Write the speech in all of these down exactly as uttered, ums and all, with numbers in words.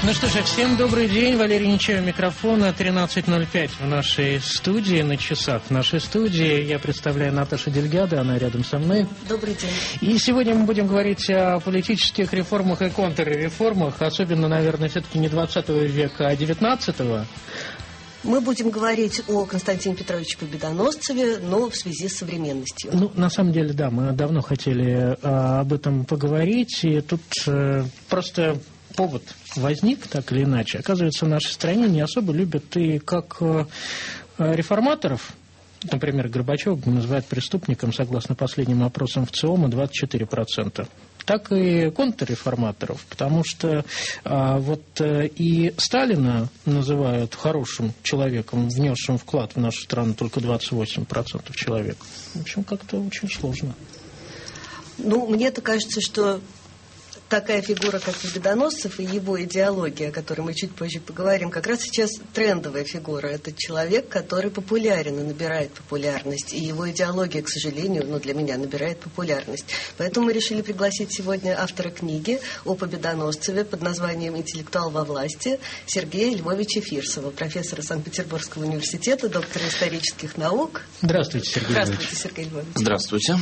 Ну что же, всем добрый день. Валерий Нечаев, микрофона. тринадцать ноль пять в нашей студии, на часах в нашей студии. Я представляю Наташу Дельгадо, она рядом со мной. Добрый день. И сегодня мы будем говорить о политических реформах и контрреформах, особенно, наверное, все-таки не двадцатого века, а девятнадцатого. Мы будем говорить о Константине Петровиче Победоносцеве, но в связи с современностью. Ну, на самом деле, да, мы давно хотели а, об этом поговорить, и тут а, просто... повод возник, так или иначе. Оказывается, в нашей стране не особо любят и как э, реформаторов, например, Горбачева называют преступником, согласно последним опросам в ЦИОМа, двадцать четыре процента, так и контрреформаторов, потому что э, вот э, и Сталина называют хорошим человеком, внесшим вклад в нашу страну только двадцать восемь процентов человек. В общем, как-то очень сложно. Ну, мне-то кажется, что такая фигура, как Победоносцев, и его идеология, о которой мы чуть позже поговорим, как раз сейчас трендовая фигура. Это человек, который популярен и набирает популярность. И его идеология, к сожалению, ну, для меня набирает популярность. Поэтому мы решили пригласить сегодня автора книги о Победоносцеве под названием «Интеллектуал во власти» Сергея Львовича Фирсова, профессора Санкт-Петербургского университета, доктора исторических наук. Здравствуйте, Сергей Львович. Здравствуйте, Сергей Львович. Здравствуйте.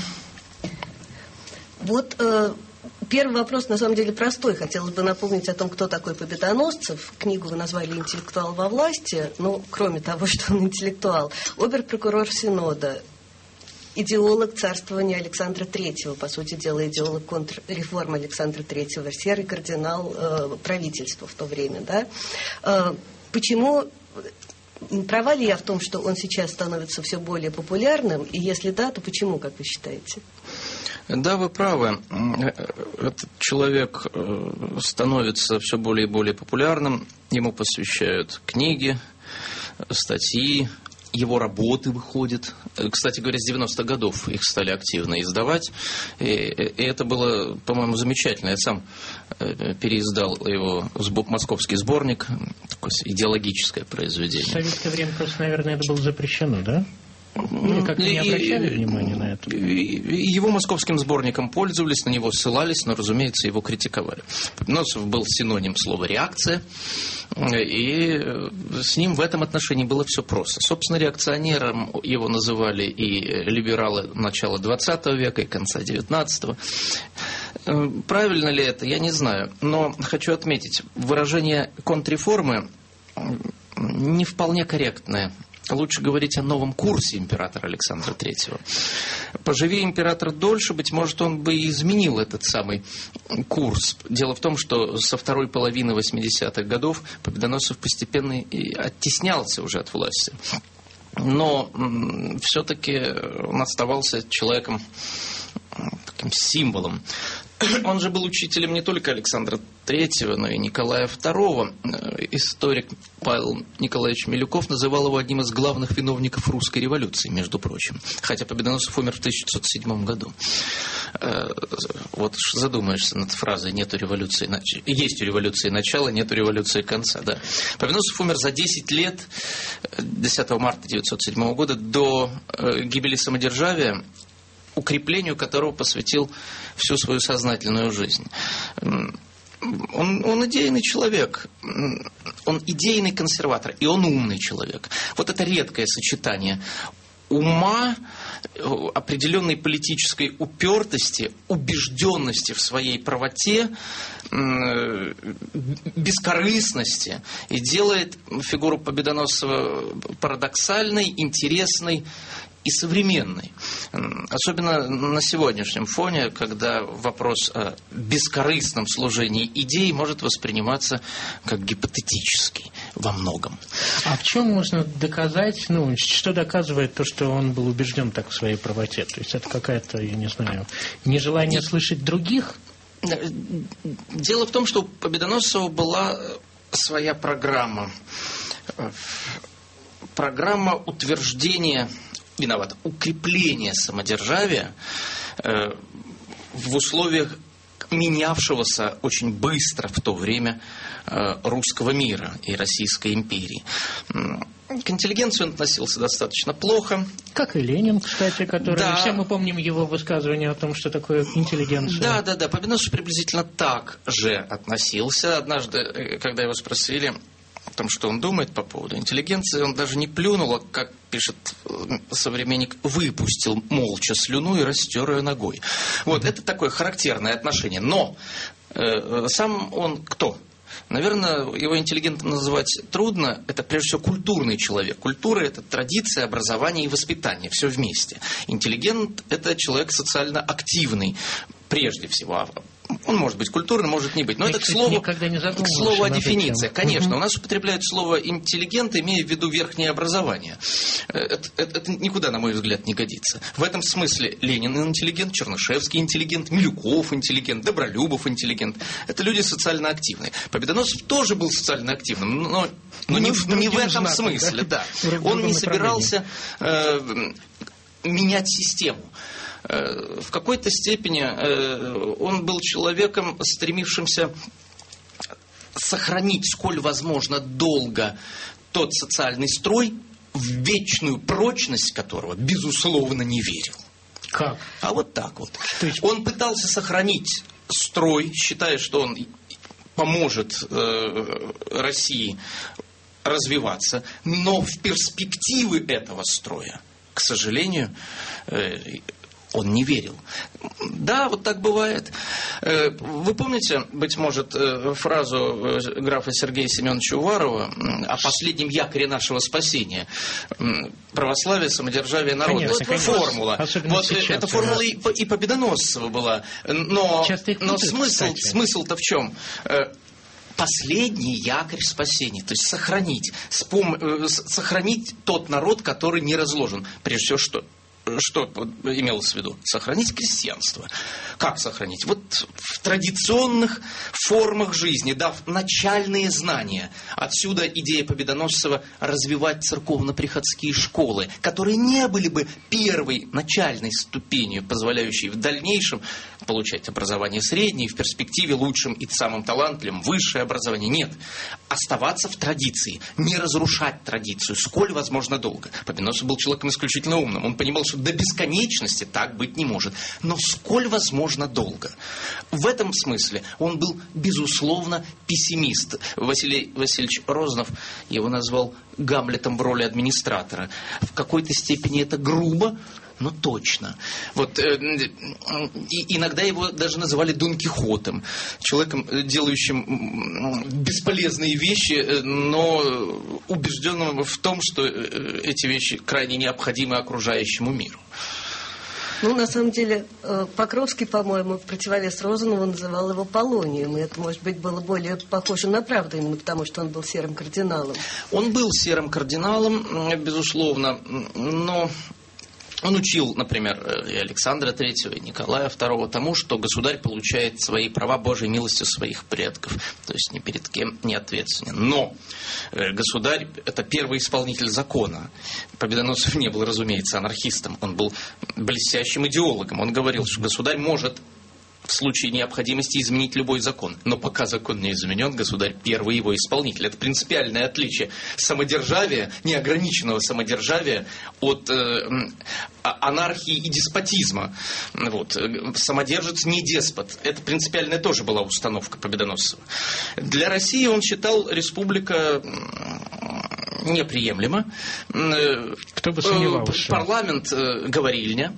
Вот... Э, Первый вопрос, на самом деле, простой. Хотелось бы напомнить о том, кто такой Победоносцев. Книгу вы назвали «Интеллектуал во власти». Ну, кроме того, что он интеллектуал. Обер-прокурор Синода. Идеолог царствования Александра Третьего. По сути дела, идеолог контрреформы Александра Третьего. Серый кардинал э, правительства в то время. Да? Э, почему... Права ли я в том, что он сейчас становится все более популярным? И если да, то почему, как вы считаете? Да, вы правы. Этот человек становится все более и более популярным. Ему посвящают книги, статьи, его работы выходят. Кстати говоря, с девяностых годов их стали активно издавать. И, и это было, по-моему, замечательно. Я сам переиздал его московский сборник. Такое идеологическое произведение. В советское время просто, наверное, это было запрещено, да? Или как-то не обращали внимания на это? Его московским сборником пользовались, на него ссылались, но, разумеется, его критиковали. Победоносцев был синоним слова «реакция», и с ним в этом отношении было все просто. Собственно, реакционером его называли и либералы начала двадцатого века, и конца девятнадцатого. Правильно ли это, я не знаю. Но хочу отметить, выражение контрреформы не вполне корректное. Лучше говорить о новом курсе императора Александра Третьего. Поживи император дольше, быть может, он бы и изменил этот самый курс. Дело в том, что со второй половины восьмидесятых годов Победоносцев постепенно оттеснялся уже от власти. Но все-таки он оставался человеком, таким символом. Он же был учителем не только Александра Третьего, но и Николая Второго. Историк Павел Николаевич Милюков называл его одним из главных виновников русской революции, между прочим. Хотя Победоносцев умер в тысяча девятьсот седьмом году. Вот задумаешься над фразой «нету революции начала». Есть у революции начало, нету революции конца. Да. Победоносцев умер за десять лет, десятого марта тысяча девятьсот седьмого года, до гибели самодержавия, укреплению которого посвятил всю свою сознательную жизнь. Он, он идейный человек, он идейный консерватор, и он умный человек. Вот это редкое сочетание ума, определенной политической упертости, убежденности в своей правоте, бескорыстности, и делает фигуру Победоносцева парадоксальной, интересной и современной. Особенно на сегодняшнем фоне, когда вопрос о бескорыстном служении идей может восприниматься как гипотетический во многом. А в чем можно доказать, ну, что доказывает то, что он был убежден так в своей правоте? То есть это какая-то, я не знаю, нежелание слышать других? Дело в том, что у Победоносцева была своя программа. Программа утверждения виноват, укрепление самодержавия э, в условиях менявшегося очень быстро в то время э, русского мира и Российской империи. К интеллигенции он относился достаточно плохо. Как и Ленин, кстати, который... Да. Все мы помним его высказывание о том, что такое интеллигенция. Да, да, да. Победоносцев приблизительно так же относился. Однажды, когда его спросили о том, что он думает по поводу интеллигенции, он даже не плюнул, а, как пишет современник, выпустил молча слюну и растер ее ногой. Вот, mm-hmm. это такое характерное отношение. Но э, сам он кто? Наверное, его интеллигентом называть трудно. Это, прежде всего, культурный человек. Культура – это традиция, образование и воспитание. Все вместе. Интеллигент – это человек социально активный, прежде всего. Он может быть культурным, может не быть. Но Я, это, к кстати, слову, к слову о дефинициях. Конечно, угу. у нас употребляют слово «интеллигент», имея в виду верхнее образование. Это, это, это никуда, на мой взгляд, не годится. В этом смысле Ленин интеллигент, Чернышевский интеллигент, Милюков интеллигент, Добролюбов интеллигент. Это люди социально активные. Победоносцев тоже был социально активным, но, но ну, не, в, не в этом знаком, смысле. Да? Да. Он не собирался э, менять систему. В какой-то степени он был человеком, стремившимся сохранить, сколь возможно, долго тот социальный строй, в вечную прочность которого, безусловно, не верил. Как? А вот так вот. Есть... Он пытался сохранить строй, считая, что он поможет э, России развиваться, но в перспективы этого строя, к сожалению, э, он не верил. Да, вот так бывает. Вы помните, быть может, фразу графа Сергея Семеновича Уварова о последнем якоре нашего спасения? Православие, самодержавие, народность. Конечно, формула. Особенно Вот сейчас, эта формула и, и Победоносцева была. Но, но смысл, смысл-то в чем? Последний якорь спасения, то есть сохранить, спом... сохранить тот народ, который не разложен. Прежде всего, что? Что имелось в виду? Сохранить крестьянство. Как сохранить? Вот в традиционных формах жизни, дав начальные знания. Отсюда идея Победоносцева развивать церковно-приходские школы, которые не были бы первой начальной ступенью, позволяющей в дальнейшем получать образование среднее, в перспективе лучшим и самым талантливым высшее образование. Нет. Оставаться в традиции, не разрушать традицию, сколь возможно долго. Победоносцев был человеком исключительно умным. Он понимал, что до бесконечности так быть не может. Но сколь возможно долго. В этом смысле он был, безусловно, пессимист. Василий Васильевич Рознов его назвал Гамлетом в роли администратора. В какой-то степени это грубо, но точно. Вот, э, и иногда его даже называли Дон Кихотом. Человеком, делающим бесполезные вещи, но убежденным в том, что эти вещи крайне необходимы окружающему миру. Ну, на самом деле, Покровский, по-моему, в противовес Розанову называл его Полонием. И это, может быть, было более похоже на правду, именно потому, что он был серым кардиналом. Он был серым кардиналом, безусловно, но... Он учил, например, и Александра Третьего, и Николая Второго тому, что государь получает свои права Божьей милостью своих предков, то есть ни перед кем не ответственен. Но государь – это первый исполнитель закона. Победоносцев не был, разумеется, анархистом, он был блестящим идеологом. Он говорил, что государь может в случае необходимости изменить любой закон. Но пока закон не изменен, государь первый его исполнитель. Это принципиальное отличие самодержавия, неограниченного самодержавия от э, анархии и деспотизма. Вот. Самодержец не деспот. Это принципиальная тоже была установка Победоносцева. Для России он считал республика неприемлема. Кто бы сомневался. Парламент говорильня.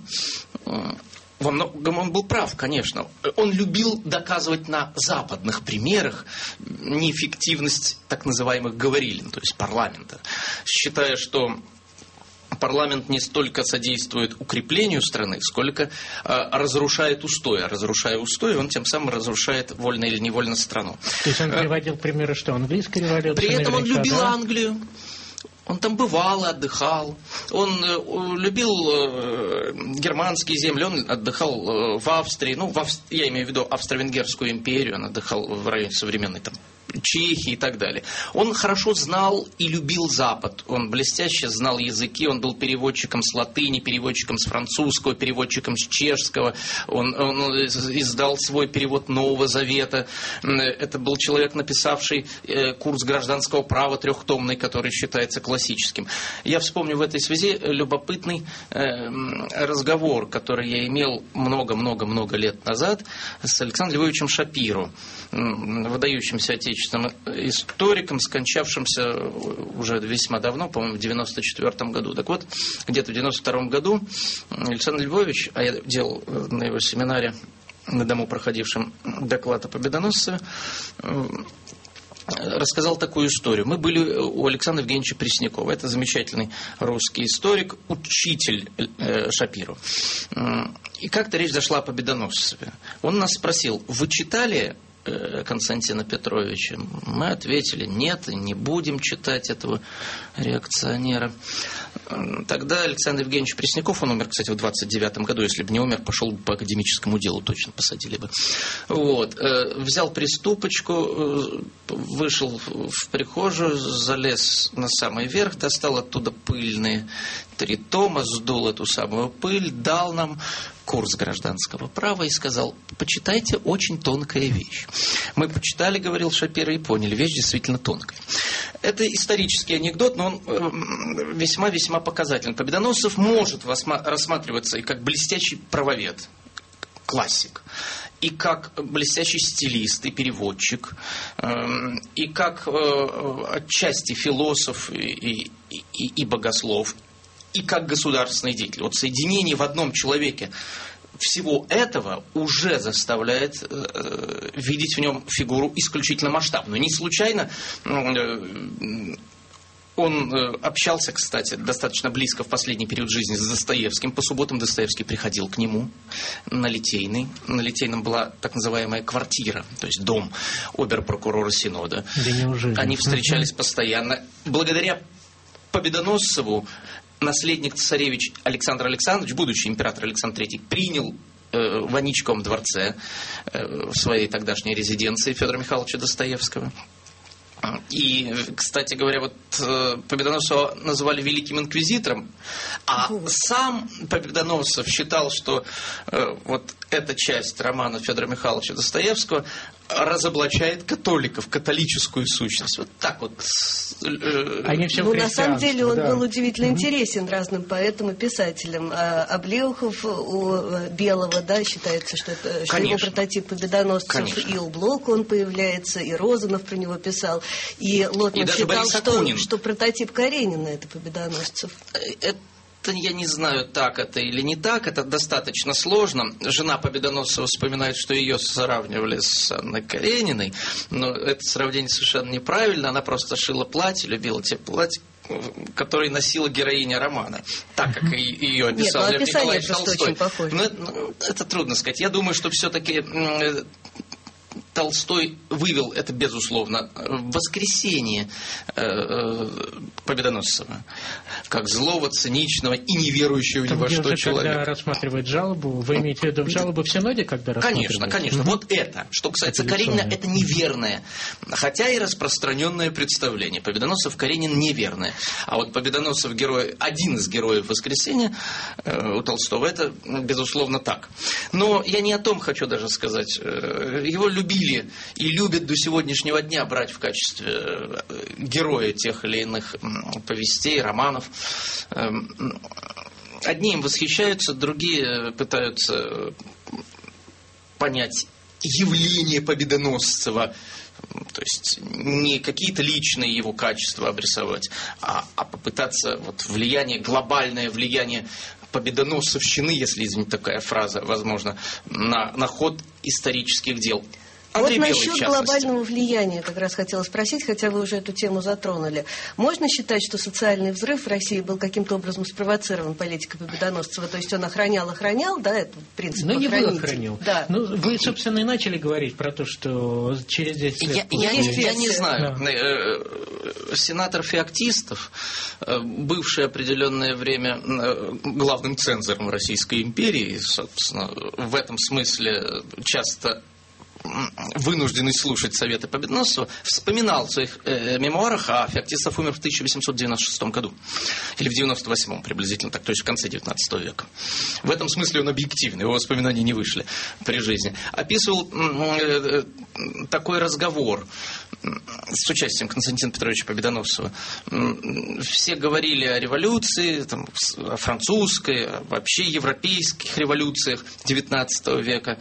Во многом он был прав, конечно. Он любил доказывать на западных примерах неэффективность так называемых говорилин, то есть парламента, считая, что парламент не столько содействует укреплению страны, сколько а, разрушает устои. А разрушая устои, он тем самым разрушает вольно или невольно страну. То есть он приводил примеры, что английская революция. При этом он любил да? Англию. Он там бывал и отдыхал. Он э, любил э, германские земли. Он отдыхал э, в Австрии. Ну, в Авст... я имею в виду Австро-Венгерскую империю. Он отдыхал в районе современной там Чехии и так далее. Он хорошо знал и любил Запад. Он блестяще знал языки, он был переводчиком с латыни, переводчиком с французского, переводчиком с чешского. Он, он издал свой перевод Нового Завета. Это был человек, написавший курс гражданского права трехтомный, который считается классическим. Я вспомню в этой связи любопытный разговор, который я имел много-много-много лет назад с Александром Львовичем Шапиро, выдающимся отечественным историком, скончавшимся уже весьма давно, по-моему, в девяносто четвёртом году. Так вот, где-то в девяносто втором году Александр Львович, а я делал на его семинаре на дому проходившем доклад о Победоносцеве, рассказал такую историю. Мы были у Александра Евгеньевича Преснякова. Это замечательный русский историк, учитель э, Шапиро. И как-то речь зашла о Победоносцеве. Он нас спросил: вы читали Константина Петровича? Мы ответили: нет, не будем читать этого реакционера. Тогда Александр Евгеньевич Пресняков, он умер, кстати, в двадцать девятом году, если бы не умер, пошел бы по академическому делу, точно посадили бы. Вот. Взял приступочку, вышел в прихожую, залез на самый верх, достал оттуда пыльные три тома, сдул эту самую пыль, дал нам курс гражданского права и сказал: почитайте, очень тонкая вещь. Мы почитали, говорил Шапиро, и поняли, вещь действительно тонкая. Это исторический анекдот, но он весьма-весьма показателен. Победоносцев может рассматриваться и как блестящий правовед, классик, и как блестящий стилист и переводчик, и как отчасти философ и, и, и богослов, и как государственный деятель. Вот соединение в одном человеке всего этого уже заставляет э, видеть в нем фигуру исключительно масштабную. Не случайно э, он э, общался, кстати, достаточно близко в последний период жизни с Достоевским. По субботам Достоевский приходил к нему на Литейный. На Литейном была так называемая квартира, то есть дом обер-прокурора Синода. Да неужели? Они встречались постоянно. Благодаря Победоносцеву наследник царевич Александр Александрович, будущий император Александр Третий, принял э, в Аничковом дворце, э, в своей тогдашней резиденции Федора Михайловича Достоевского. И, кстати говоря, вот э, Победоносцева называли великим инквизитором, а сам Победоносцев считал, что э, вот эта часть романа Федора Михайловича Достоевского разоблачает католиков, католическую сущность. Вот так вот. Э, Они все ну, на самом деле он да. был удивительно mm-hmm. интересен разным поэтам и писателям. А Облеухов у Белого, да, считается, что, это, что его прототип Победоносцев. Конечно. И у Блока он появляется, и Розанов про него писал. И Лотман и считал, что, что прототип Каренина — это Победоносцев. Это я не знаю, так это или не так, это достаточно сложно. Жена Победоносцева вспоминает, что ее сравнивали с Анной Карениной, но это сравнение совершенно неправильно. Она просто шила платье, любила те платья, которые носила героиня романа, так как ее описал Лев Николаевич Толстой. Но это, это трудно сказать. Я думаю, что все-таки Толстой вывел это, безусловно, в воскресение э, э, Победоносцева, как злого, циничного и неверующего ни во что человека. Когда рассматривает жалобу, вы имеете в виду в жалобу в Синоде, когда рассматриваете? Конечно, конечно. Mm-hmm. Вот это, что касается Каренина, это неверное, хотя и распространенное представление. Победоносцев, Каренин неверное. А вот Победоносцев, герой, один из героев воскресения э, у Толстого, это, безусловно, так. Но я не о том хочу даже сказать. Его любили и любят до сегодняшнего дня брать в качестве героя тех или иных повестей, романов. Одни им восхищаются, другие пытаются понять явление Победоносцева, то есть не какие-то личные его качества обрисовать, а, а попытаться вот влияние, глобальное влияние победоносцевщины, если извините такая фраза, возможно, на, на ход исторических дел. Андрей вот Белый, насчет глобального влияния как раз хотела спросить, хотя вы уже эту тему затронули. Можно считать, что социальный взрыв в России был каким-то образом спровоцирован политикой Победоносцева? То есть он охранял-охранял, да, этот принцип Ну, не охранить? был охранял. Да. Ну, вы, собственно, и начали говорить про то, что через десять лет... Я, я, я не знаю. Да. Сенатор Феоктистов, бывший определенное время главным цензором Российской империи, собственно, в этом смысле часто вынужденный слушать советы Победоносцева, вспоминал в своих э, мемуарах, а Феоктистов умер в тысяча восемьсот девяносто шестом году, или в девяносто восьмом приблизительно, так, то есть в конце девятнадцатого века. В этом смысле он объективный, его воспоминания не вышли при жизни. Описывал э, э, такой разговор с участием Константина Петровича Победоносцева. Все говорили о революции, там, о французской, вообще европейских революциях девятнадцатого века.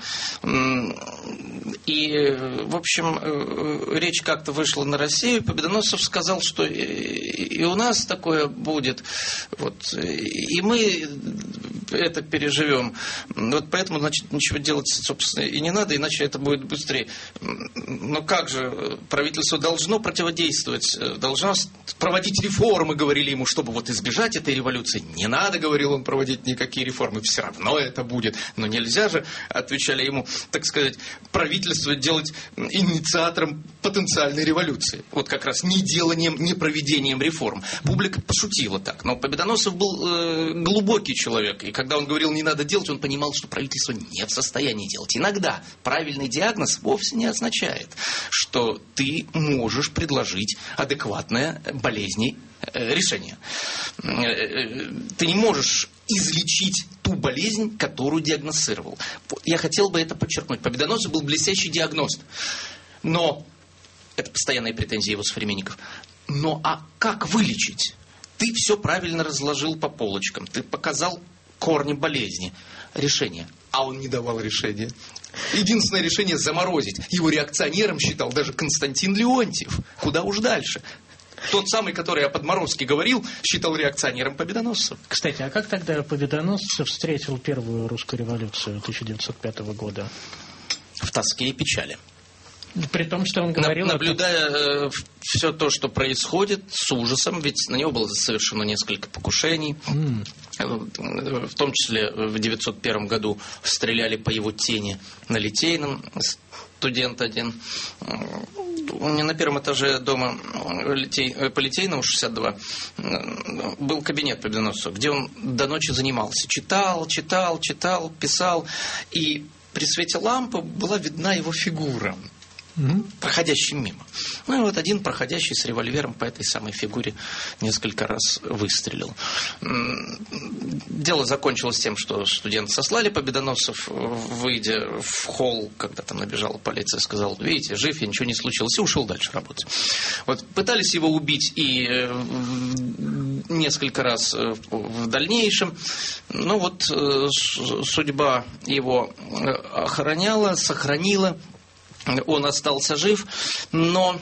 И, в общем, речь как-то вышла на Россию. Победоносцев сказал, что и у нас такое будет, вот, и мы это переживем. Вот поэтому, значит, ничего делать, собственно, и не надо, иначе это будет быстрее. Но как же, правительство должно противодействовать, должно проводить реформы, говорили ему, чтобы вот избежать этой революции. Не надо, говорил он, проводить никакие реформы, все равно это будет. Но нельзя же, отвечали ему, так сказать, правительство делать инициатором потенциальной революции. Вот как раз не деланием, не проведением реформ. Публика пошутила так. Но Победоносцев был э, глубокий человек. И когда он говорил, не надо делать, он понимал, что правительство не в состоянии делать. Иногда правильный диагноз вовсе не означает, что ты можешь предложить адекватное болезни э, решение. Э, ты не можешь излечить ту болезнь, которую диагностировал. Я хотел бы это подчеркнуть. Победоносцев был блестящий диагност. Но, это постоянные претензии его современников, но а как вылечить? Ты все правильно разложил по полочкам. Ты показал корни болезни. Решение. А он не давал решения. Единственное решение – заморозить. Его реакционером считал даже Константин Леонтьев. Куда уж дальше. Тот самый, который о подморозке говорил, считал реакционером Победоносцев. Кстати, а как тогда Победоносцев встретил первую русскую революцию тысяча девятьсот пятого года? В тоске и печали. При том, что он говорил... Наблюдая э, все то, что происходит, с ужасом, ведь на него было совершено несколько покушений. Mm. В том числе в девятьсот первом году стреляли по его тени на Литейном. Студент один. Не на первом этаже дома Литей, по Литейному, шестьдесят два, был кабинет Победоносцева, где он до ночи занимался. Читал, читал, читал, писал. И при свете лампы была видна его фигура, проходящий мимо. Ну и вот один проходящий с револьвером по этой самой фигуре несколько раз выстрелил. Дело закончилось тем, что студент сослали. Победоносцев, выйдя в холл, когда там набежала полиция, сказал: видите, жив, я, ничего не случилось, и ушел дальше работать. Вот пытались его убить и несколько раз в дальнейшем, но вот судьба его охраняла, сохранила. Он остался жив, но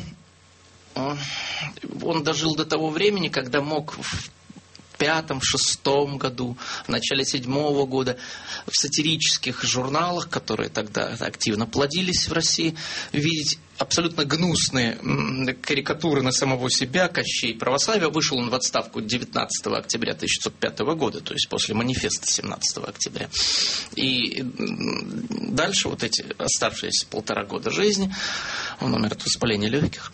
он дожил до того времени, когда мог в пятом, шестом году, в начале седьмого года в сатирических журналах, которые тогда активно плодились в России, видеть абсолютно гнусные карикатуры на самого себя, Кощей православия. Вышел он в отставку девятнадцатого октября тысяча девятьсот пятого года, то есть после манифеста семнадцатого октября. И дальше вот эти оставшиеся полтора года жизни, он умер от воспаления легких,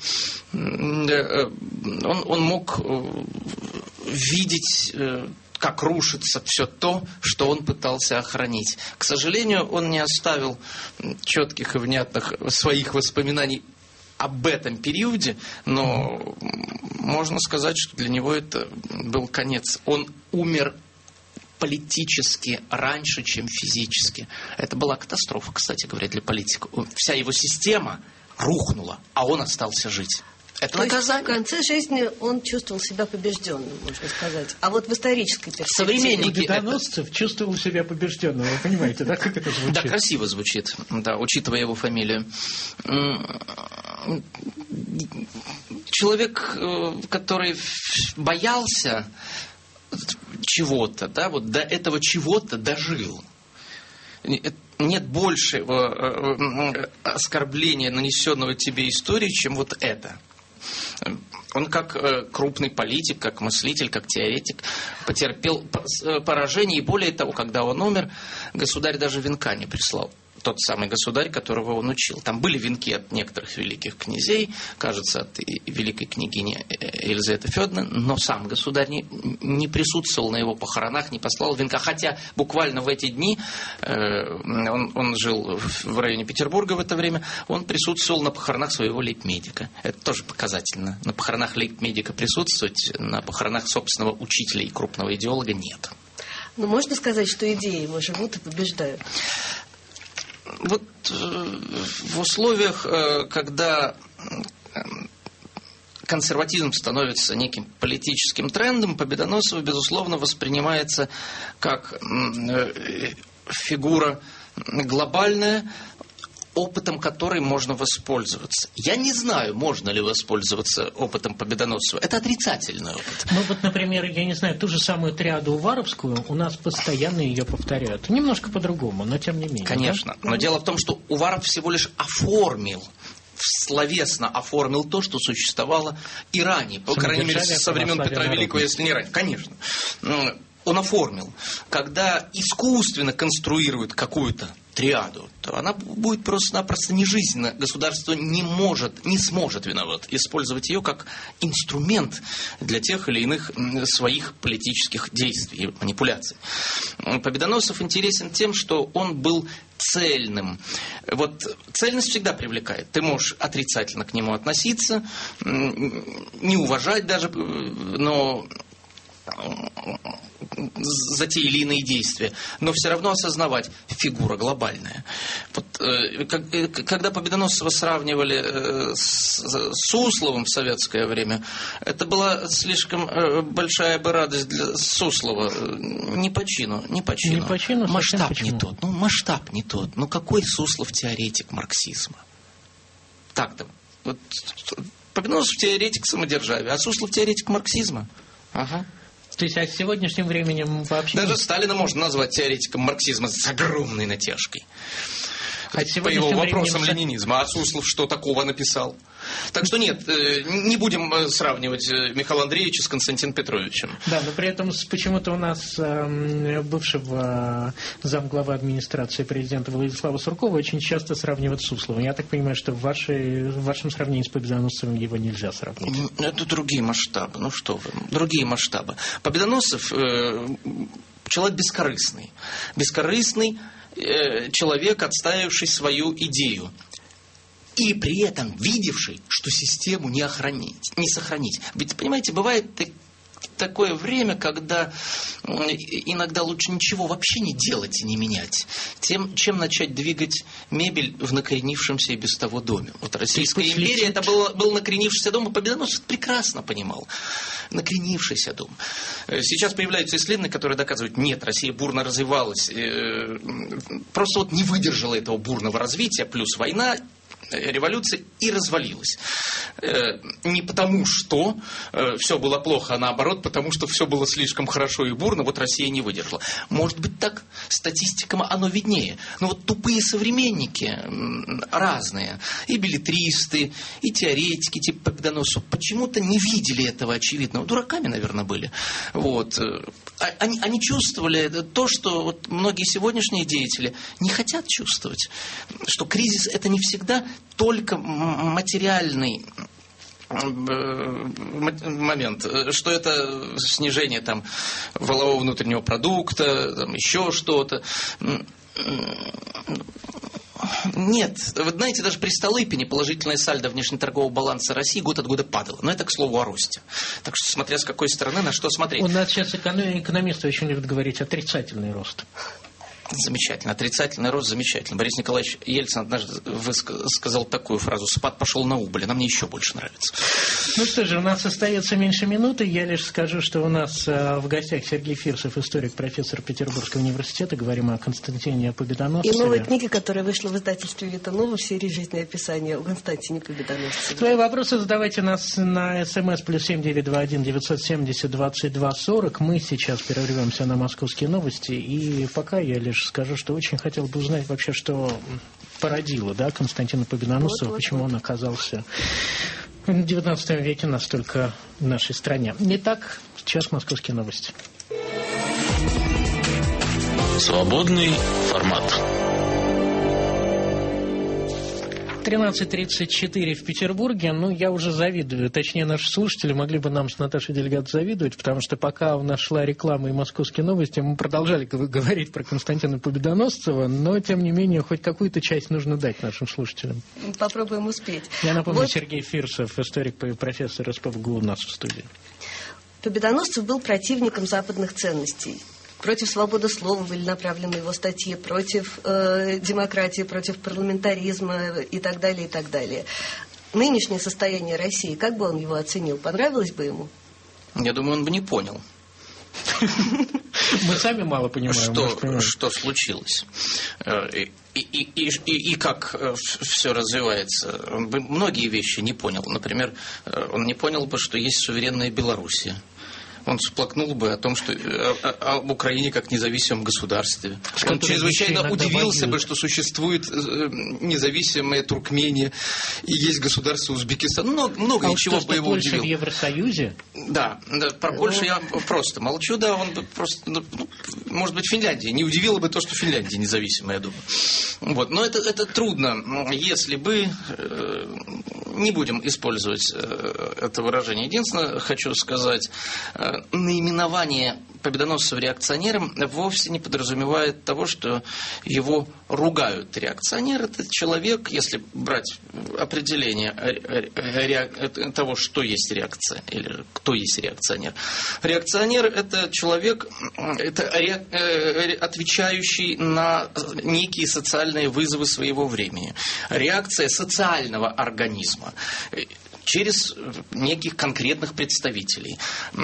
он, он мог видеть, как рушится все то, что он пытался охранить. К сожалению, он не оставил четких и внятных своих воспоминаний об этом периоде, но можно сказать, что для него это был конец. Он умер политически раньше, чем физически. Это была катастрофа, кстати говоря, для политика. Вся его система рухнула, а он остался жить. Это То наказание. есть в конце жизни он чувствовал себя побежденным, можно сказать. А вот в исторической перспективе... Современники Победоносцев это... чувствовал себя побежденным. Вы понимаете, да, как это звучит? Да, красиво звучит, да, учитывая его фамилию. Человек, который боялся чего-то, да, вот до этого чего-то дожил. Нет большего оскорбления, нанесенного тебе истории, чем вот это. Он как э, крупный политик, как мыслитель, как теоретик потерпел поражение. И более того, когда он умер, государь даже венка не прислал. тот самый государь, которого он учил. Там были венки от некоторых великих князей, кажется, от великой княгини Елизаветы Федоровны, но сам государь не, не присутствовал на его похоронах, не послал венка, хотя буквально в эти дни, э, он, он жил в районе Петербурга в это время, он присутствовал на похоронах своего лейб-медика. Это тоже показательно. На похоронах лейб-медика присутствовать, на похоронах собственного учителя и крупного идеолога нет. Но можно сказать, что идеи его живут и побеждают? Вот э, в условиях, э, когда консерватизм становится неким политическим трендом, Победоносцев, безусловно, воспринимается как э, фигура глобальная, опытом которой можно воспользоваться. Я не знаю, можно ли воспользоваться опытом Победоносцева. Это отрицательный опыт. Ну вот, например, я не знаю, ту же самую триаду уваровскую у нас постоянно ее повторяют. Немножко по-другому, но тем не менее. Конечно. Да? Но дело в том, что Уваров всего лишь оформил, словесно оформил то, что существовало и ранее. По крайней мере, со времен Петра Великого, если не ранее. Конечно. Он оформил. Когда искусственно конструируют какую-то триаду, то она будет просто-напросто нежизненна. Государство не может, не сможет, виноват, использовать ее как инструмент для тех или иных своих политических действий и манипуляций. Победоносцев интересен тем, что он был цельным. Вот цельность всегда привлекает. Ты можешь отрицательно к нему относиться, не уважать даже, но за те или иные действия, но все равно осознавать, фигура глобальная. Вот, э, как, э, когда Победоносцева сравнивали э, с, с Сусловым в советское время, это была слишком э, большая бы радость для Суслова. Не по чину, не по чину. Не по чину, масштаб почему? не тот. Ну, масштаб не тот. Ну, какой Суслов теоретик марксизма? Так-то. Вот, Победоносцев теоретик самодержавия, а Суслов теоретик марксизма. Ага. То есть, а с сегодняшним временем вообще... Даже Сталина можно назвать теоретиком марксизма с огромной натяжкой. А по его вопросам временем... ленинизма. А Суслов что такого написал? Так что нет, не будем сравнивать Михаила Андреевича с Константином Петровичем. Да, но при этом почему-то у нас э, бывшего замглавы администрации президента Владислава Суркова очень часто сравнивают с Сусловым. Я так понимаю, что в, вашей, в вашем сравнении с Победоносцевым его нельзя сравнить. Это другие масштабы. Ну что вы, другие масштабы. Победоносцев э, человек бескорыстный. Бескорыстный э, человек, отстаивавший свою идею. И при этом видевший, что систему не охранить, не сохранить. Ведь, понимаете, бывает такое время, когда иногда лучше ничего вообще не делать и не менять, тем, чем начать двигать мебель в накоренившемся и без того доме. Вот Российская империя, это был, был накоренившийся дом, и Победоносцев прекрасно понимал. Накоренившийся дом. Сейчас появляются исследования, которые доказывают, нет, Россия бурно развивалась, просто вот не выдержала этого бурного развития, плюс война, революция, и развалилась. Не потому, что все было плохо, а наоборот, потому что все было слишком хорошо и бурно, вот Россия не выдержала. Может быть, так статистикам оно виднее. Но вот тупые современники разные, и беллетристы, и теоретики типа Победоносцева почему-то не видели этого очевидного. Дураками, наверное, были. Вот. Они, они чувствовали то, что вот многие сегодняшние деятели не хотят чувствовать. Что кризис – это не всегда только материальный момент, что это снижение там валового внутреннего продукта, там еще что-то. Нет, вы знаете, даже при Столыпине положительное сальдо внешнеторгового баланса России год от года падало. Но это, к слову, о росте. Так что, смотря с какой стороны, на что смотреть. У нас сейчас экономисты очень любят говорить отрицательный рост. Замечательно. Отрицательный рост замечательно. Борис Николаевич Ельцин однажды сказал такую фразу: спад пошел на убыль. Она мне еще больше нравится. Ну что же, у нас остается меньше минуты. Я лишь скажу, что у нас в гостях Сергей Фирсов, историк, профессор Петербургского университета. Говорим о Константине Победоносцеве. И новой книге, которая вышла в издательстве Витанова, в серии «Жизнеописание» о Константине Победоносцеве. Свои вопросы задавайте нас на смс плюс семь девять два один девятьсот семьдесят двадцать два сорок. Мы сейчас перервемся на московские новости. И пока я лишь скажу, что очень хотел бы узнать вообще, что породило, да, Константина Победоносцева, вот, вот, почему вот. он оказался в девятнадцатом веке настолько в нашей стране. Итак, сейчас московские новости. Свободный формат. тринадцать тридцать четыре в Петербурге. Ну, я уже завидую. Точнее, наши слушатели могли бы нам с Наташей Дельгадо завидовать, потому что пока у нас шла реклама и «Московские новости», мы продолжали говорить про Константина Победоносцева, но, тем не менее, хоть какую-то часть нужно дать нашим слушателям. Попробуем успеть. Я напомню, вот... Сергей Фирсов, историк и профессор СПбГУ, у нас в студии. Победоносцев был противником западных ценностей. Против свободы слова были направлены его статьи, против э, демократии, против парламентаризма и так далее, и так далее. Нынешнее состояние России, как бы он его оценил? Понравилось бы ему? Я думаю, он бы не понял. Мы сами мало понимаем. Что, что случилось. И, и, и, и, и как все развивается. Он бы многие вещи не понял. Например, он не понял бы, что есть суверенная Белоруссия. Он всплакнул бы о том, что о, об Украине как независимом государстве. Он чрезвычайно удивился бы, что существует независимая Туркмения и есть государство Узбекистан. Много, много а чего что, бы что его Польша удивило. В Евросоюзе? Да, да, про Польшу я просто молчу, да, он бы просто, ну, может быть, Финляндия. Не удивило бы то, что Финляндия независимая, я думаю. Вот. Но это, это трудно, если бы э, не будем использовать э, это выражение. Единственное, хочу сказать, э, наименование Победоносцева реакционером вовсе не подразумевает того, что его ругают. Реакционер – это человек, если брать определение того, что есть реакция, или кто есть реакционер. Реакционер – это человек, это отвечающий на некие социальные вызовы своего времени. Реакция социального организма через неких конкретных представителей.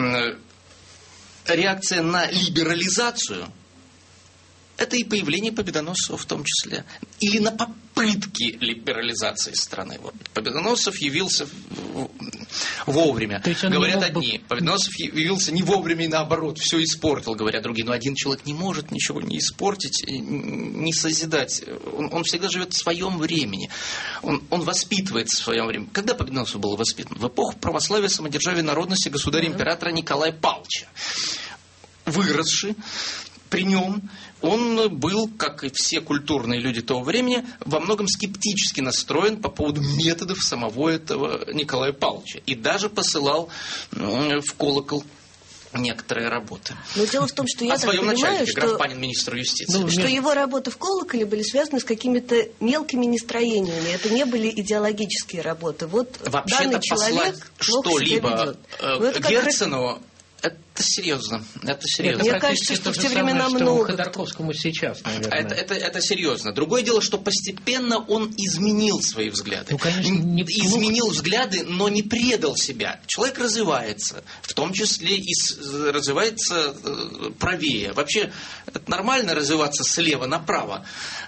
Реакция на либерализацию – это и появление Победоносцева в том числе. Или на попытки либерализации страны. Вот. Победоносцев явился вовремя. Говорят одни. Бы... Победоносцев явился не вовремя и наоборот. Все испортил, говорят другие. Но один человек не может ничего не испортить, не созидать. Он, он всегда живет в своем времени. Он, он воспитывается в своем времени. Когда Победоносцев был воспитан? В эпоху православия, самодержавия, народности государя-императора Николая Павловича. Выросший при нем, он был, как и все культурные люди того времени, во многом скептически настроен по поводу методов самого этого Николая Павловича. И даже посылал в колокол некоторые работы. Но дело в том, что я О так своем понимаю, начальнике, что, граф Панин, министр юстиции. Ну, что его работы в колоколе были связаны с какими-то мелкими нестроениями. Это не были идеологические работы. Вот вообще-то послать что-либо Герцену, это серьезно. Это серьезно. Мне кажется, что в те времена много. Ходорковскому сейчас, наверное. Это, это, это серьезно. Другое дело, что постепенно он изменил свои взгляды. Ну, конечно, не изменил плохо. взгляды, но не предал себя. Человек развивается. В том числе и развивается правее. Вообще, это нормально развиваться слева направо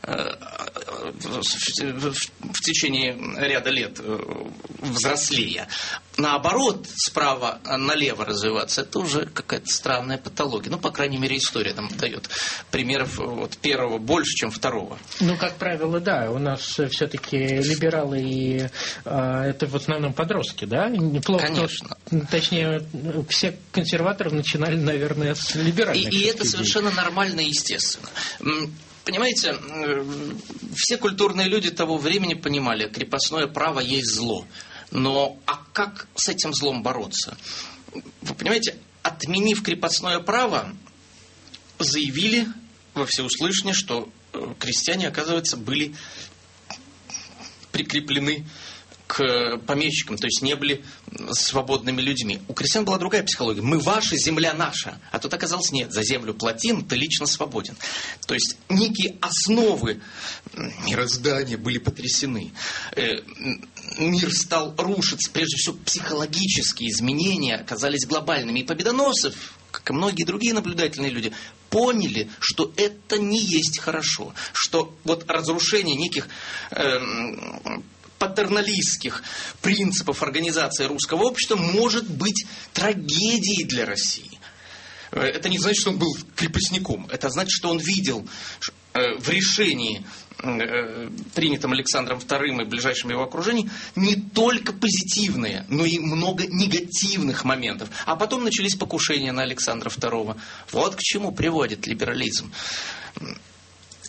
в течение ряда лет, взрослея. Наоборот, справа налево развиваться, это уже какая-то странная патология. Ну, по крайней мере, история нам дает примеров вот, первого больше, чем второго. Ну, как правило, да. У нас все-таки либералы и а, это в основном подростки, да? Неплохо. Конечно. То, точнее, все консерваторы начинали, наверное, с либеральных. И, и это совершенно нормально и естественно. Понимаете, все культурные люди того времени понимали, крепостное право есть зло. Но а как с этим злом бороться? Вы понимаете, отменив крепостное право, заявили во всеуслышание, что крестьяне, оказывается, были прикреплены к помещикам, то есть не были свободными людьми. У крестьян была другая психология. Мы ваша, земля наша. А тут оказалось нет. За землю платим, ты лично свободен. То есть некие основы мироздания были потрясены. Мир стал рушиться. Прежде всего, психологические изменения оказались глобальными. И Победоносцев, как и многие другие наблюдательные люди, поняли, что это не есть хорошо. Что вот разрушение неких э, патерналистских принципов организации русского общества может быть трагедией для России. Это не значит, что он был крепостником. Это значит, что он видел в решении, принятом Александром вторым и ближайшим его окружением, не только позитивные, но и много негативных моментов. А потом начались покушения на Александра второго. Вот к чему приводит либерализм.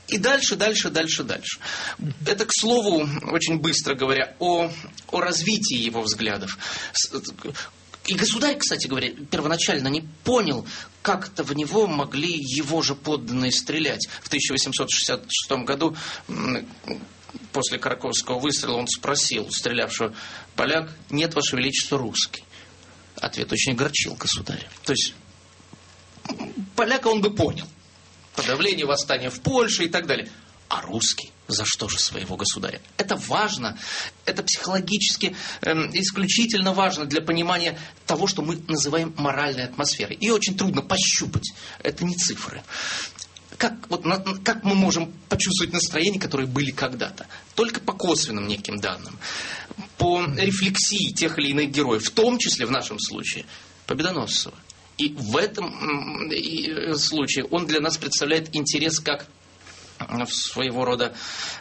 И дальше, дальше, дальше, дальше. Это, к слову, очень быстро говоря, о, о развитии его взглядов. И государь, кстати говоря, первоначально не понял, как-то в него могли его же подданные стрелять. В тысяча восемьсот шестьдесят шестом году, после Краковского выстрела, он спросил у стрелявшего: поляк, нет, ваше величество, русский. Ответ очень огорчил государя. То есть поляка он бы понял. Подавление восстания в Польше и так далее. А русский? За что же своего государя? Это важно. Это психологически э, исключительно важно для понимания того, что мы называем моральной атмосферой. Ее очень трудно пощупать. Это не цифры. Как, вот, на, как мы можем почувствовать настроения, которые были когда-то? Только по косвенным неким данным. По рефлексии тех или иных героев. В том числе, в нашем случае, Победоносцева. И в этом случае он для нас представляет интерес как своего рода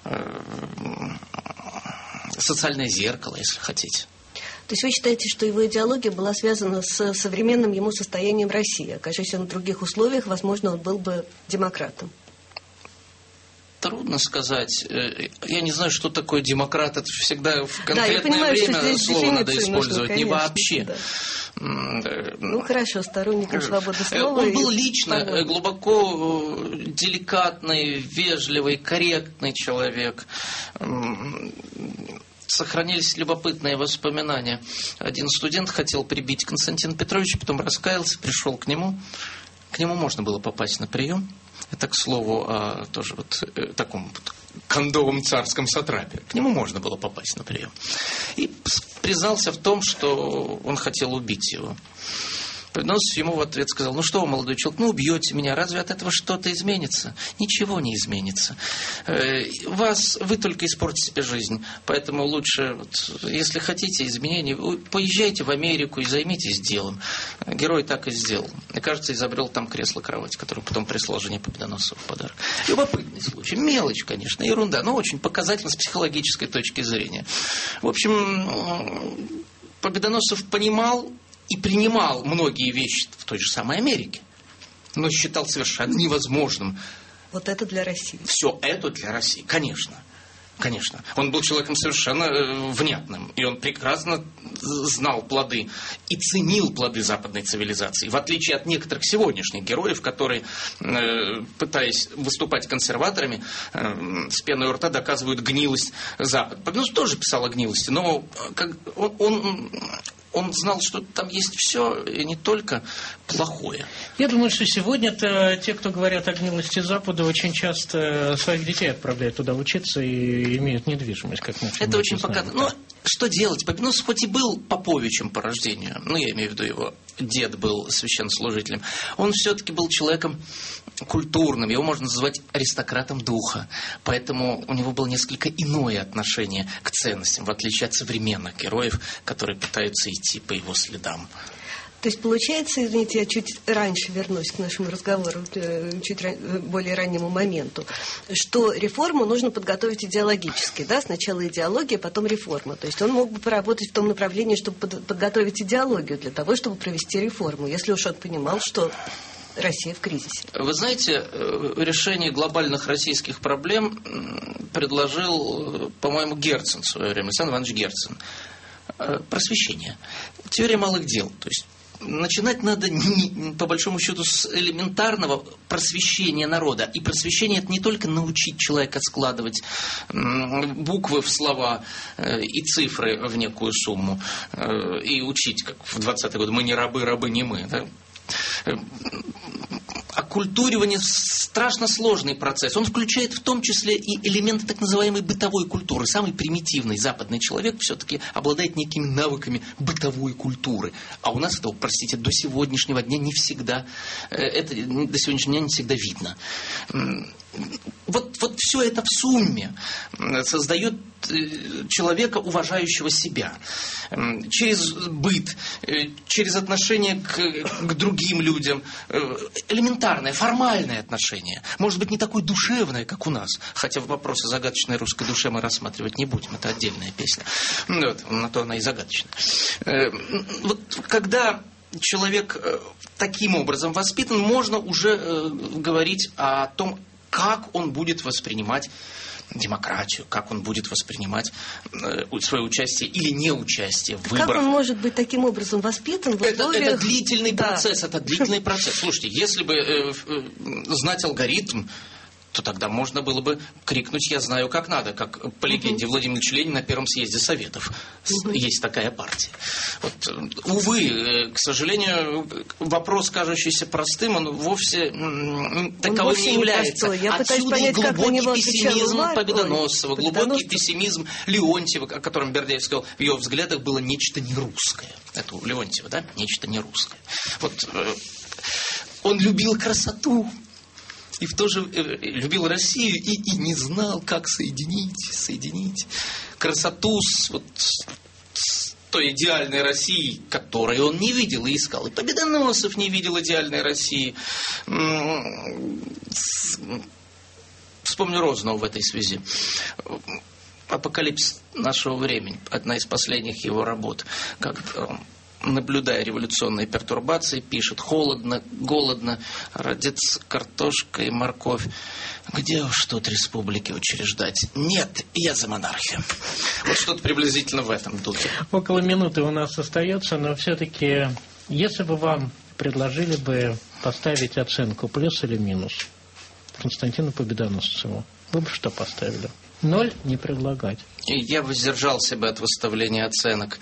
социальное зеркало, если хотите. То есть вы считаете, что его идеология была связана с современным ему состоянием России? Окажись он в других условиях, возможно, он был бы демократом. Трудно сказать. Я не знаю, что такое демократ. Это всегда в конкретное да, я понимаю, время слово надо использовать, нужно, не вообще. Да. Ну хорошо, сторонником свободы слова. Он был лично понятно. Глубоко деликатный, вежливый, корректный человек. Сохранились любопытные воспоминания. Один студент хотел прибить Константина Петровича, потом раскаялся, пришел к нему. К нему можно было попасть на прием. Это, к слову, о тоже вот э, таком вот кондовом царском сатрапе. К нему можно было попасть на прием. И признался в том, что он хотел убить его. Победоносцев ему в ответ сказал: ну что вы, молодой человек, ну убьете меня, разве от этого что-то изменится? Ничего не изменится. Вас, вы только испортите себе жизнь, поэтому лучше, вот, если хотите изменений, поезжайте в Америку и займитесь делом. Герой так и сделал. И, кажется, изобрел там кресло-кровать, которое потом прислал жене Победоносцеву в подарок. Любопытный случай. Мелочь, конечно, ерунда, но очень показательно с психологической точки зрения. В общем, Победоносцев понимал и принимал многие вещи в той же самой Америке, но считал совершенно невозможным. Вот это для России. Все это для России, конечно. Конечно. Он был человеком совершенно э, внятным, и он прекрасно знал плоды и ценил плоды западной цивилизации, в отличие от некоторых сегодняшних героев, которые, э, пытаясь выступать консерваторами, э, с пеной у рта доказывают гнилость Запада. Победоносцев тоже писал о гнилости, но как, он... он Он знал, что там есть все, и не только плохое. Я думаю, что сегодня-то те, кто говорят о гнилости Запада, очень часто своих детей отправляют туда учиться и имеют недвижимость, как мы. Это очень показательно. Но что делать? Победоносцев хоть и был поповичем по рождению, ну, я имею в виду, его дед был священнослужителем, он все-таки был человеком культурным, его можно назвать аристократом духа, поэтому у него было несколько иное отношение к ценностям, в отличие от современных героев, которые пытаются идти по его следам. То есть получается, извините, я чуть раньше вернусь к нашему разговору, чуть более раннему моменту, что реформу нужно подготовить идеологически, да, сначала идеология, потом реформа. То есть он мог бы поработать в том направлении, чтобы подготовить идеологию для того, чтобы провести реформу, если уж он понимал, что Россия в кризисе. Вы знаете, решение глобальных российских проблем предложил, по-моему, Герцен в свое время, Александр Иванович Герцен. Просвещение. Теория малых дел. То есть начинать надо, не, по большому счету, с элементарного просвещения народа. И просвещение – это не только научить человека складывать буквы в слова и цифры в некую сумму, и учить, как в двадцатые годы, мы не рабы, рабы не мы. Да? Оккультуривание – страшно сложный процесс. Он включает в том числе и элементы так называемой бытовой культуры. Самый примитивный западный человек все-таки обладает некими навыками бытовой культуры. А у нас этого, простите, до сегодняшнего дня не всегда, это до сегодняшнего дня не всегда видно. Вот, вот все это в сумме создает человека, уважающего себя. Через быт, через отношение к, к другим людям. Элементарное, формальное отношение. Может быть, не такое душевное, как у нас. Хотя вопросы загадочной русской душе мы рассматривать не будем. Это отдельная песня. Вот, на то она и загадочная. Вот когда человек таким образом воспитан, можно уже говорить о том, как он будет воспринимать демократию, как он будет воспринимать э, свое участие или неучастие в выборах. Как он может быть таким образом воспитан в это, условиях... это длительный да. процесс, это длительный процесс. Слушайте, если бы э, э, знать алгоритм, то тогда можно было бы крикнуть «я знаю, как надо», как по легенде uh-huh. Владимира Ильича Ленина на первом съезде Советов. Uh-huh. Есть такая партия. Вот, увы, к сожалению, вопрос, кажущийся простым, он вовсе он таковым вовсе не является. Не Я Отсюда понять, и глубокий пессимизм Лар... Победоносцева, Ой, глубокий пессимизм Леонтьева, о котором Бердяев сказал, в его взглядах было нечто нерусское. Это у Леонтьева, да? Нечто нерусское. Вот, э, он любил красоту. И в то же э, любил Россию и, и не знал, как соединить, соединить красоту с, вот, с той идеальной Россией, которую он не видел и искал. И Победоносцев не видел идеальной России. Вспомню Розанова в этой связи. «Апокалипсис нашего времени», одна из последних его работ, как... наблюдая революционные пертурбации, пишет: холодно, голодно, родится картошка и морковь. Где уж тут республики учреждать? Нет, я за монархию. Вот что-то приблизительно в этом духе. Около минуты у нас остается, но все-таки, если бы вам предложили бы поставить оценку плюс или минус Константину Победоносцеву, вы бы что поставили? Ноль не предлагать. Я воздержался бы от выставления оценок.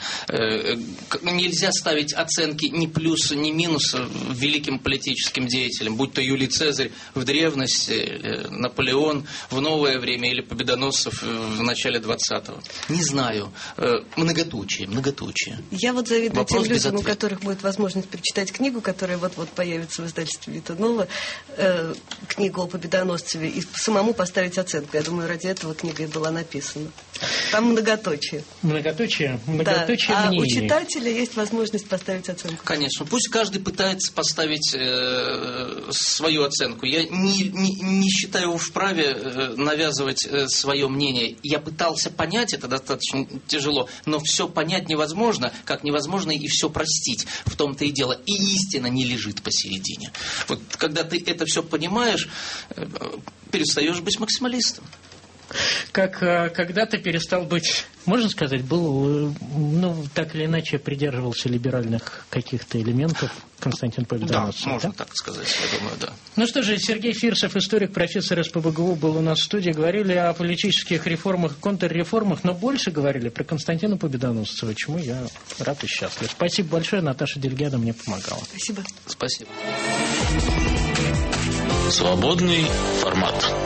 Нельзя ставить оценки ни плюса, ни минуса великим политическим деятелям, будь то Юлий Цезарь в древности, Наполеон в новое время или Победоносцев в начале двадцатого. Не знаю. Многоточие, многоточие. Я вот завидую Вопрос тем людям, у которых будет возможность перечитать книгу, которая вот-вот появится в издательстве Литвинова, э, книгу о Победоносцеве, и самому поставить оценку. Я думаю, ради этого книга и была написана. Там многоточие. Многоточие? Многоточие да. мнений. А у читателя есть возможность поставить оценку. Конечно. Пусть каждый пытается поставить э, свою оценку. Я не, не, не считаю вправе э, навязывать э, свое мнение. Я пытался понять, это достаточно тяжело, но все понять невозможно, как невозможно и все простить. В том-то и дело. И истина не лежит посередине. Вот когда ты это все понимаешь, э, перестаешь быть максималистом. Как э, когда-то перестал быть, можно сказать, был, ну, так или иначе придерживался либеральных каких-то элементов Константин Победоносцев. Да, можно да? так сказать, я думаю, да. Ну что же, Сергей Фирсов, историк, профессор СПбГУ, был у нас в студии. Говорили о политических реформах, контрреформах, но больше говорили про Константина Победоносцева, чему я рад и счастлив. Спасибо большое, Наташа Дельгядо мне помогала. Спасибо. Спасибо. Свободный формат.